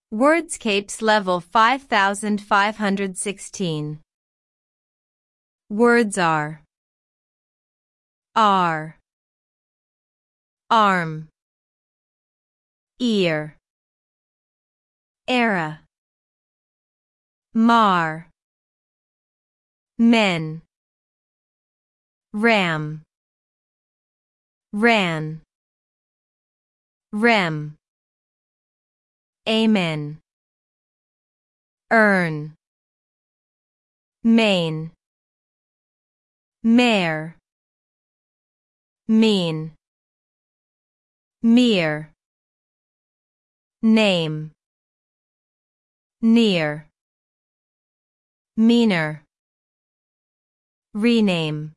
Wordscapes level 5516. Words are arm, ear, era, men, ram, ran, rem, amen, earn, main, mare, mean, mere, name, near, meaner, rename.